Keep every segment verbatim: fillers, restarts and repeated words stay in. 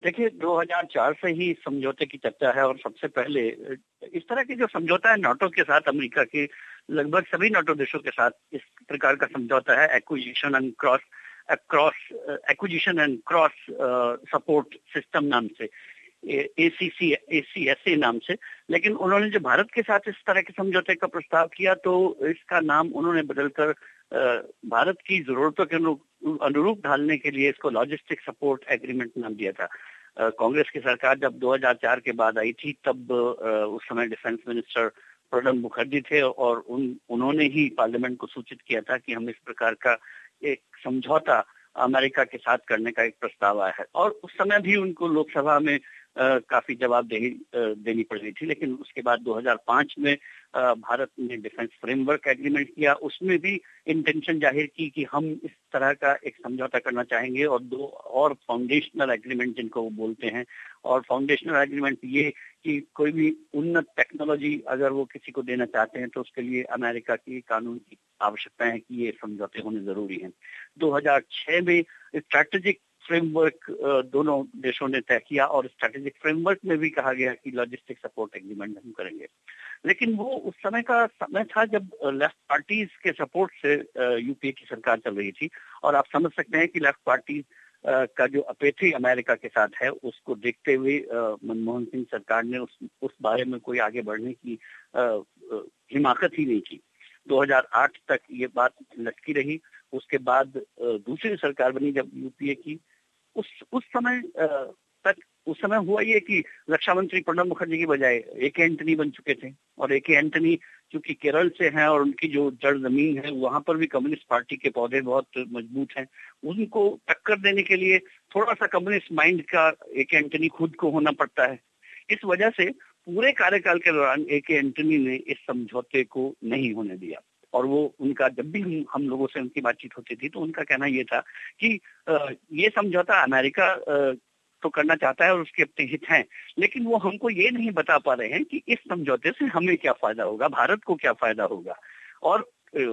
देखिए, दो हज़ार चार से ही समझौते की चर्चा है और सबसे पहले इस तरह के जो समझौता है नाटो के साथ, अमेरिका के लगभग सभी नाटो देशों के साथ इस प्रकार का समझौता है, acquisition and cross cross acquisition and cross support system नाम से, एसीसी एसीएसए नाम से। लेकिन उन्होंने जो भारत के साथ इस तरह के समझौते का प्रस्ताव किया तो इसका नाम उन्होंने बदलकर भारत की जरूरतों के अनुरूप ढालने के लिए इसको लॉजिस्टिक सपोर्ट एग्रीमेंट नाम दिया था। कांग्रेस की सरकार जब दो हज़ार चार के बाद आई थी तब उस समय डिफेंस मिनिस्टर प्रणब मुखर्जी थे और उन उन्होंने ही पार्लियामेंट को सूचित किया था कि हम इस प्रकार का एक समझौता अमेरिका के साथ करने का एक प्रस्ताव आया है और उस समय भी उनको लोकसभा में आ, काफी जवाबदेही देनी पड़ रही थी। लेकिन उसके बाद दो हज़ार पाँच में आ, भारत ने डिफेंस फ्रेमवर्क एग्रीमेंट किया, उसमें भी इंटेंशन जाहिर की कि हम इस तरह का एक समझौता करना चाहेंगे और दो और फाउंडेशनल एग्रीमेंट जिनको वो बोलते हैं। और फाउंडेशनल एग्रीमेंट ये कि कोई भी उन्नत टेक्नोलॉजी अगर वो किसी को देना चाहते हैं तो उसके लिए अमेरिका की कानून की आवश्यकता है कि ये समझौते होने जरूरी हैं। दो हज़ार छह में स्ट्रैटेजिक फ्रेमवर्क दोनों देशों ने तय किया और स्ट्रैटेजिक फ्रेमवर्क में भी कहा गया कि लॉजिस्टिक सपोर्ट एग्रीमेंट हम करेंगे। लेकिन वो उस समय का समय था जब लेफ्ट पार्टीज के सपोर्ट से यूपीए की सरकार चल रही थी और आप समझ सकते हैं कि लेफ्ट पार्टीज का जो अपेथी अमेरिका के साथ है उसको देखते हुए मनमोहन सिंह सरकार ने उस उस बारे में कोई आगे बढ़ने की हिमाकत ही नहीं की। दो हज़ार आठ तक ये बात लटकी रही। उसके बाद दूसरी सरकार बनी जब यूपीए की, उस उस समय तक उस समय हुआ ये कि रक्षा मंत्री प्रणब मुखर्जी की बजाय ए के एंटनी बन चुके थे और ए के एंटनी चूंकि केरल से हैं और उनकी जो जड़ जमीन है वहां पर भी कम्युनिस्ट पार्टी के पौधे बहुत मजबूत हैं, उनको टक्कर देने के लिए थोड़ा सा कम्युनिस्ट माइंड का ए के एंटनी खुद को होना पड़ता है। इस वजह से पूरे कार्यकाल के दौरान ए के एंटनी ने इस समझौते को नहीं होने दिया और वो उनका जब भी हम, हम लोगों से उनकी बातचीत होती थी तो उनका कहना ये था कि आ, ये समझौता अमेरिका आ, तो करना चाहता है और उसके अपने हित हैं, लेकिन वो हमको ये नहीं बता पा रहे हैं कि इस समझौते से हमें क्या फायदा होगा, भारत को क्या फायदा होगा। और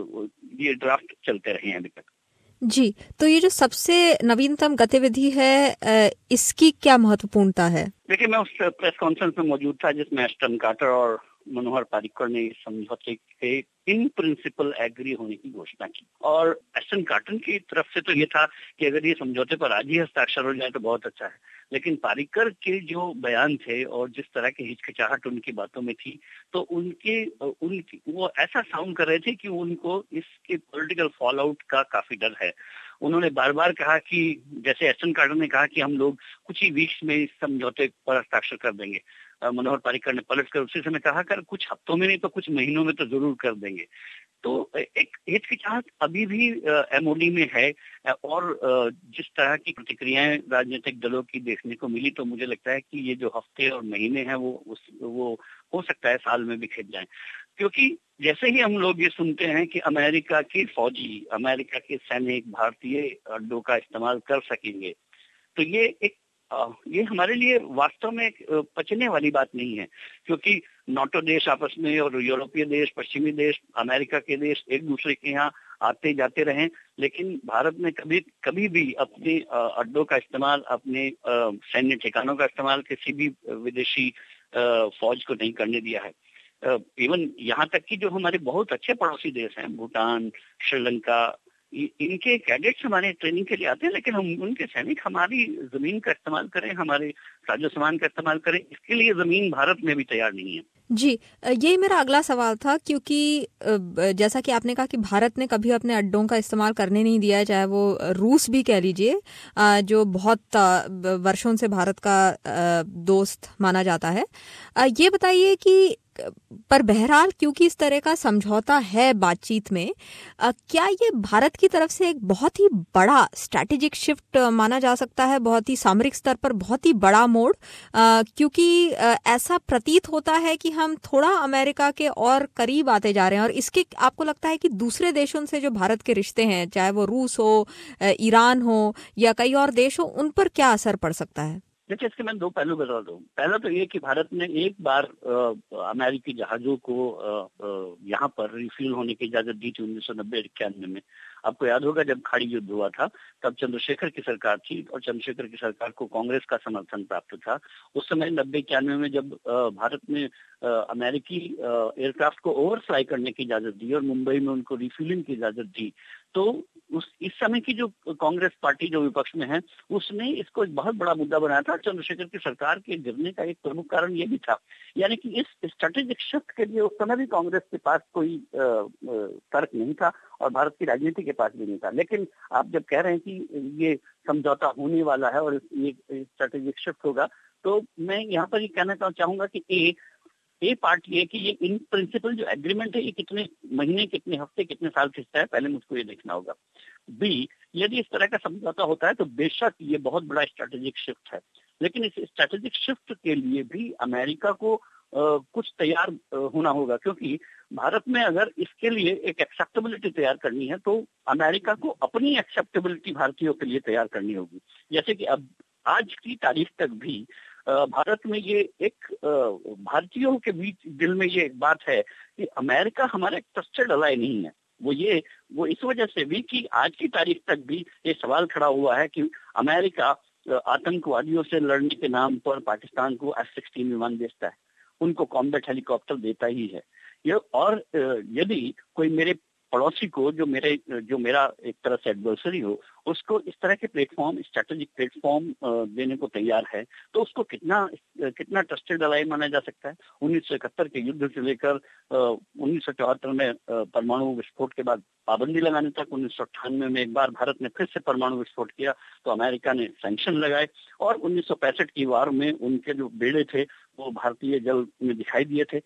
ये ड्राफ्ट चलते रहे हैं अभी तक। जी, तो ये जो सबसे नवीनतम गतिविधि है इसकी क्या महत्वपूर्णता है? देखिए, मैं उस प्रेस कॉन्फ्रेंस में मौजूद था जिसमें एस्टन कार्टर और मनोहर पर्रिकर ने समझौते के इन प्रिंसिपल एग्री होने की घोषणा की और एस्टन कार्टर की तरफ से तो ये था कि अगर ये समझौते पर आज ही हस्ताक्षर हो जाए तो बहुत अच्छा है। लेकिन पर्रिकर के जो बयान थे और जिस तरह की हिचकिचाहट उनकी बातों में थी तो उनके उनकी वो ऐसा साउंड कर रहे थे कि उनको इसके पॉलिटिकल फॉल आउट का काफी डर है। उन्होंने बार बार कहा कि जैसे एस्टन कार्टर ने कहा कि हम लोग कुछ ही वीक्स में इस समझौते पर हस्ताक्षर कर देंगे, मनोहर पर्रिकर ने पलट कर उसी समय कहा कर कुछ हफ्तों में नहीं तो कुछ महीनों में तो जरूर कर देंगे। तो एक हिचकिचाहट अभी भी एमओडी में है और जिस तरह की प्रतिक्रियाएं राजनीतिक दलों की देखने को मिली तो मुझे लगता है कि ये जो हफ्ते और महीने हैं वो उस वो हो सकता है साल में भी खिंच जाए, क्योंकि जैसे ही हम लोग ये सुनते हैं कि अमेरिका के फौजी, अमेरिका के सैनिक भारतीय अड्डों का इस्तेमाल कर सकेंगे तो ये एक ये हमारे लिए वास्तव में पचने वाली बात नहीं है, क्योंकि नाटो देश आपस में और यूरोपीय देश, पश्चिमी देश, अमेरिका के देश एक दूसरे के यहाँ आते जाते रहे, लेकिन भारत ने कभी कभी भी अपने अड्डों का इस्तेमाल, अपने सैन्य ठिकानों का इस्तेमाल किसी भी विदेशी फौज को नहीं करने दिया है। इवन यहाँ तक कि जो हमारे बहुत अच्छे पड़ोसी देश हैं, भूटान, श्रीलंका, इनके कैडेट्स हमारे ट्रेनिंग के लिए आते हैं, लेकिन हम उनके सैनिक हमारी जमीन का इस्तेमाल करें, हमारे साजो सामान का इस्तेमाल करें, इसके लिए जमीन भारत में भी तैयार नहीं है। जी, ये मेरा अगला सवाल था, क्योंकि जैसा कि आपने कहा कि भारत ने कभी अपने अड्डों का इस्तेमाल करने नहीं दिया, चाहे वो रूस भी कह लीजिए जो बहुत वर्षों से भारत का दोस्त माना जाता है। ये बताइए कि पर बहरहाल क्योंकि इस तरह का समझौता है बातचीत में, क्या ये भारत की तरफ से एक बहुत ही बड़ा स्ट्रैटेजिक शिफ्ट माना जा सकता है, बहुत ही सामरिक स्तर पर बहुत ही बड़ा मोड़, क्योंकि ऐसा प्रतीत होता है कि हम थोड़ा अमेरिका के और करीब आते जा रहे हैं और इसके आपको लगता है कि दूसरे देशों से जो भारत के रिश्ते हैं, चाहे वो रूस हो, ईरान हो या कई और देश हो, उन पर क्या असर पड़ सकता है? देखिए, इसके मैं दो पहलू बता दूं। पहला तो ये कि भारत ने एक बार अमेरिकी जहाजों को यहाँ पर रिफ्यूल होने की इजाजत दी थी उन्नीस सौ नब्बे इक्यानवे में, आपको याद होगा जब खाड़ी युद्ध हुआ था तब चंद्रशेखर की सरकार थी और चंद्रशेखर की सरकार को कांग्रेस का समर्थन प्राप्त था। उस समय नब्बे इक्यानवे में जब भारत ने अमेरिकी एयरक्राफ्ट को ओवरफ्लाई करने की इजाजत दी और मुंबई में उनको रिफ्यूलिंग की इजाजत दी, तो उस इस समय की जो कांग्रेस पार्टी जो विपक्ष में है उसने इसको एक बहुत बड़ा मुद्दा बनाया था। चंद्रशेखर की सरकार के गिरने का एक प्रमुख कारण ये भी था, यानी कि इस स्ट्रेटेजिक शिफ्ट के लिए उस समय भी कांग्रेस के पास कोई तर्क नहीं था और भारत की राजनीति के पास भी नहीं था। लेकिन आप जब कह रहे हैं कि ये समझौता होने वाला है और ये स्ट्रेटेजिक शिफ्ट होगा, तो मैं यहाँ पर ये कहना चाहूंगा कि ए ए पार्ट ये कि ये इन प्रिंसिपल जो एग्रीमेंट है ये कितने महीने, कितने हफ्ते, कितने साल खिंचता है, पहले मुझको ये देखना होगा। बी, यदि इस तरह का समझौता होता है तो बेशक ये बहुत बड़ा स्ट्रेटेजिक शिफ्ट है, लेकिन इस स्ट्रेटेजिक शिफ्ट के लिए भी अमेरिका को आ, कुछ तैयार होना होगा, क्योंकि भारत में अगर इसके लिए एक एक्सेप्टेबिलिटी तैयार करनी है तो अमेरिका को अपनी एक्सेप्टेबिलिटी भारतीयों के लिए तैयार करनी होगी। जैसे कि अब आज की तारीख तक भी भारत में ये एक भारतीयों के बीच दिल में ये एक बात है कि अमेरिका हमारा एक ट्रस्टेड अलाय नहीं है। वो ये वो इस वजह से भी कि आज की तारीख तक भी ये सवाल खड़ा हुआ है कि अमेरिका आतंकवादियों से लड़ने के नाम पर पाकिस्तान को एफ सिक्सटीन विमान बेचता है, उनको कॉम्बैट हेलीकॉप्टर देता ही है। ये और यदि कोई मेरे पड़ोसी को जो मेरे जो मेरा एक तरह से एडवर्सरी हो उसको इस तरह के प्लेटफॉर्म, स्ट्रेटेजिक प्लेटफॉर्म देने को तैयार है, तो उसको कितना कितना ट्रस्टेड अलाय माना जा सकता है। उन्नीस सौ इकहत्तर के युद्ध से लेकर उन्नीस सौ चौहत्तर में परमाणु विस्फोट के बाद पाबंदी लगाने तक, उन्नीस सौ अट्ठानवे में एक बार भारत ने फिर से परमाणु विस्फोट किया तो अमेरिका ने सैंक्शन लगाए, और उन्नीस सौ पैंसठ की वार में उनके जो बेड़े थे वो भारतीय जल में दिखाई दिए थे।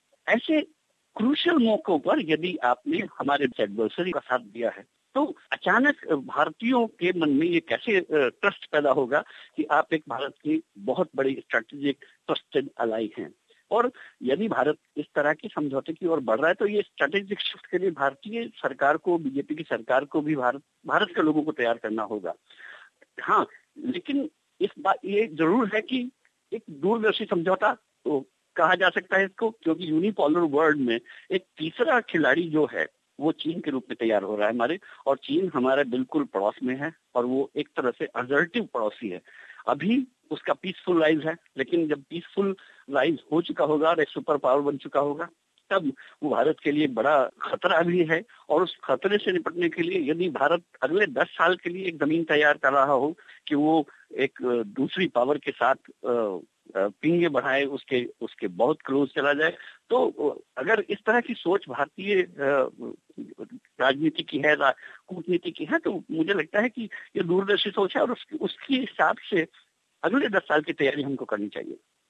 ऐसे क्रूशियल मौकों पर यदि आपने हमारे एडवर्सरी का साथ दिया है तो अचानक भारतीयों के मन में ये कैसे ट्रस्ट पैदा होगा कि आप एक भारत की बहुत बड़ी स्ट्रेटेजिक ट्रस्टेड अलाई हैं। और यदि भारत इस तरह की समझौते की ओर बढ़ रहा है तो ये स्ट्रेटेजिक शिफ्ट के लिए भारतीय सरकार को, बीजेपी की सरकार को भी भारत भारत के लोगों को तैयार करना होगा। हाँ, लेकिन इस बात ये जरूर है कि एक दूरदर्शी समझौता तो कहा जा सकता है इसको, क्योंकि यूनिपोलर वर्ल्ड में एक तीसरा खिलाड़ी जो है वो चीन के रूप में तैयार हो रहा है हमारे, और चीन हमारे बिल्कुल पड़ोस में है और वो एक तरह से असर्टिव पड़ोसी है। अभी उसका पीसफुल राइज है, लेकिन जब पीसफुल राइज हो चुका होगा और एक सुपर पावर बन चुका होगा तब वो भारत के लिए बड़ा खतरा भी है। और उस खतरे से निपटने के लिए यदि भारत अगले दस साल के लिए एक जमीन तैयार कर रहा हो कि वो एक दूसरी पावर के साथ पिंगे बढ़ाए, उसके उसके बहुत क्लोज चला जाए, तो अगर इस तरह की सोच भारतीय राजनीति की है, कूटनीति की है, तो मुझे लगता है कि ये दूरदर्शी सोच है और उसकी उसके हिसाब से अगले दस साल की तैयारी हमको करनी चाहिए।